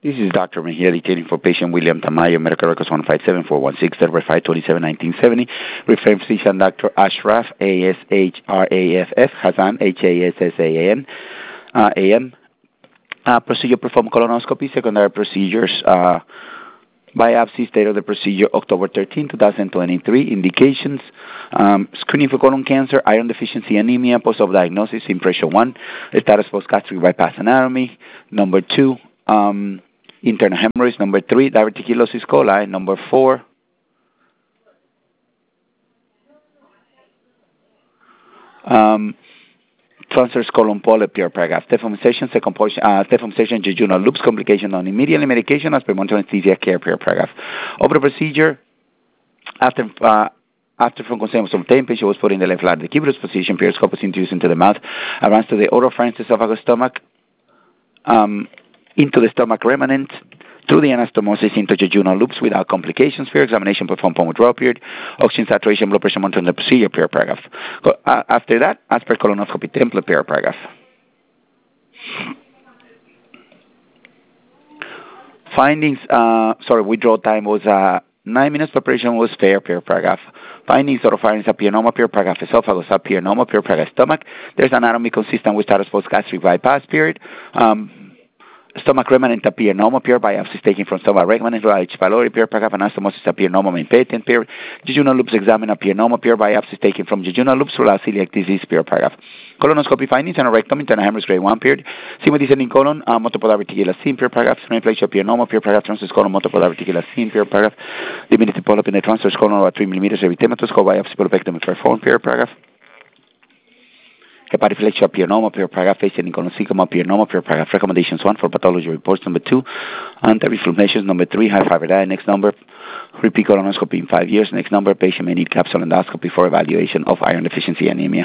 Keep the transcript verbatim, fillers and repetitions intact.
This is Doctor Mejia detailing for patient William Tamayo, medical records one five seven four one six, five two seven, nineteen seventy. Referring physician Doctor Ashraf, A S H R A F F, Hassan, H A S S A N, uh, A M. Uh, procedure performed colonoscopy, secondary procedures, uh, biopsy, date of the procedure, October thirteenth, twenty twenty-three. Indications, um, screening for colon cancer, iron deficiency anemia, post-op diagnosis, impression one, status post-gastric bypass anatomy. Number two, um, internal hemorrhoids. Number three, diverticulosis coli. Number four, um, transverse colon polyp, pure paragraph. Deformation, second portion, uh, deformation, jejunal loops, complication on immediate medication as per monitoring anesthesia care, pure paragraph. Over the procedure, after uh, after from consent was obtained, patient was put in the left lateral cubitus position, periscope was introduced into the mouth, advanced to the oropharynx, esophagus, stomach, um, into the stomach remnant, through the anastomosis into jejunal loops without complications. Fair examination performed upon withdrawal period. Oxygen saturation, blood pressure monitoring the procedure, pure paragraph. Uh, after that, as per colonoscopy template, pure paragraph. Findings, uh, sorry, withdrawal time was uh, nine minutes. Preparation was fair, pure paragraph. Findings, oropharynx, apianoma, pure paragraph, esophagus, apianoma, pure paragraph, stomach. There's anatomy consistent with status post-gastric bypass period. Um, Stomach remnant apianoma, pure biopsies taken from stomach remnant, H. pylori, pure paragraph, anastomosis apianoma main patent, pure jejunal loops examined apianoma, pure biopsies taken from jejunal loops throughout celiac disease, pure paragraph. Colonoscopy findings, anorectum, internal hemorrhage grade one, period. Sima descending colon, uh, multiple diverticular scene, pure paragraph, splenoplasia apianoma, pure paragraph, transverse colon, multiple diverticular scene, pure paragraph, diminutive polyp in the transverse colon about three millimeters, erythematous, co biopsy, polypectomy performed, pure paragraph. Hepatoflexia apianoma, pure paragraph, facing colonocecoma, apianoma, pure paragraph. Recommendations one for pathology reports. Number two, anti-reflux. Number three, high fiber diet. Next number, repeat colonoscopy in five years. Next number, patient may need capsule endoscopy for evaluation of iron deficiency anemia.